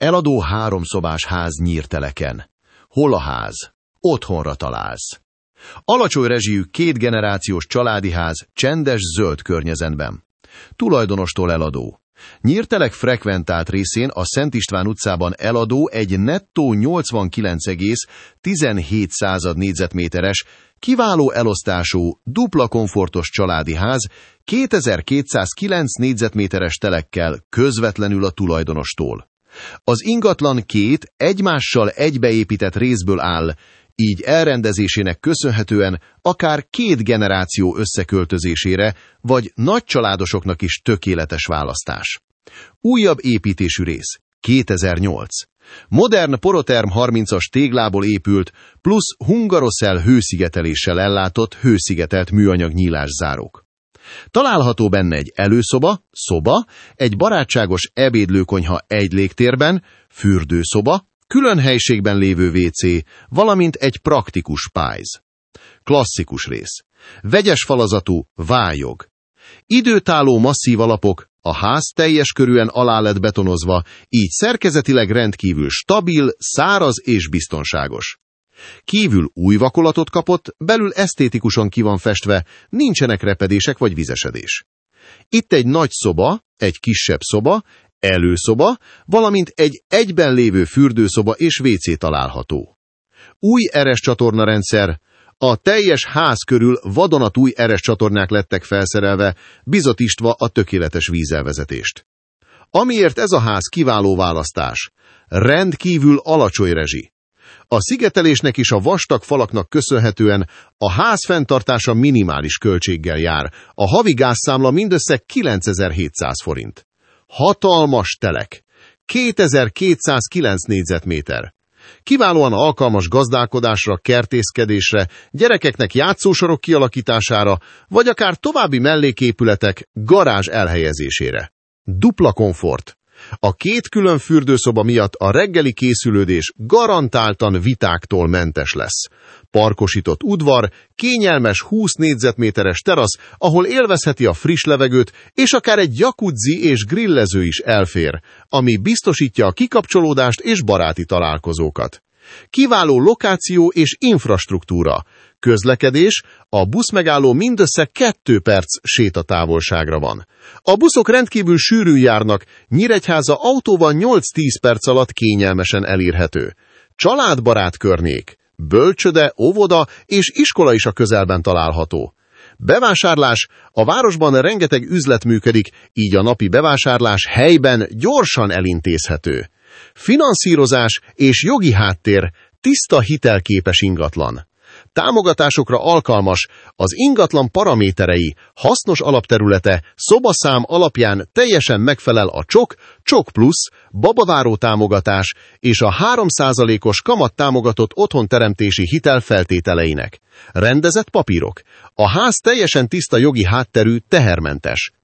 Eladó 3 szobás ház Nyírteleken. Hol a ház? Otthonra találsz. Alacsony rezsijű 2 generációs családi ház csendes zöld környezetben. Tulajdonostól eladó. Nyírtelek frekventált részén a Szent István utcában eladó egy nettó 89,17 négyzetméteres, kiváló elosztású, dupla komfortos családi ház 2209 négyzetméteres telekkel közvetlenül a tulajdonostól. Az ingatlan 2 egymással egybeépített részből áll, így elrendezésének köszönhetően akár 2 generáció összeköltözésére, vagy nagycsaládosoknak is tökéletes választás. Újabb építésű rész. 2008. Modern Poroterm 30-as téglából épült, plusz hungaroszel hőszigeteléssel ellátott hőszigetelt műanyag nyílászárók. Található benne egy előszoba, egy barátságos ebédlőkonyha egy légtérben, fürdőszoba, külön helységben lévő WC, valamint egy praktikus pályz. Klasszikus rész. Vegyes falazatú, vályog. Időtálló masszív alapok, a ház teljes körűen alá lett betonozva, így szerkezetileg rendkívül stabil, száraz és biztonságos. Kívül új vakolatot kapott, belül esztétikusan ki van festve, nincsenek repedések vagy vizesedés. Itt egy nagy szoba, egy kisebb szoba, előszoba, valamint egy egyben lévő fürdőszoba és WC található. Új eres csatornarendszer. A teljes ház körül vadonatúj eres csatornák lettek felszerelve, bizotítva a tökéletes vízelvezetést. Amiért ez a ház kiváló választás. Rendkívül alacsony rezsi. A szigetelésnek és a vastag falaknak köszönhetően a ház fenntartása minimális költséggel jár. A havi gázszámla mindössze 9700 forint. Hatalmas telek. 2209 négyzetméter. Kiválóan alkalmas gazdálkodásra, kertészkedésre, gyerekeknek játszósorok kialakítására, vagy akár további melléképületek, garázs elhelyezésére. Dupla komfort. A 2 külön fürdőszoba miatt a reggeli készülődés garantáltan vitáktól mentes lesz. Parkosított udvar, kényelmes 20 négyzetméteres terasz, ahol élvezheti a friss levegőt, és akár egy jacuzzi és grillező is elfér, ami biztosítja a kikapcsolódást és baráti találkozókat. Kiváló lokáció és infrastruktúra. Közlekedés, a buszmegálló mindössze 2 perc sétatávolságra van. A buszok rendkívül sűrűn járnak, Nyíregyháza autóval 8-10 perc alatt kényelmesen elérhető. Családbarát környék, bölcsöde, óvoda és iskola is a közelben található. Bevásárlás, a városban rengeteg üzlet működik, így a napi bevásárlás helyben gyorsan elintézhető. Finanszírozás és jogi háttér, tiszta hitelképes ingatlan. Támogatásokra alkalmas, az ingatlan paraméterei, hasznos alapterülete, szobaszám alapján teljesen megfelel a Csok Plusz, babaváró támogatás és a 3%-os kamattámogatott otthonteremtési hitel feltételeinek. Rendezett papírok. A ház teljesen tiszta jogi hátterű, tehermentes.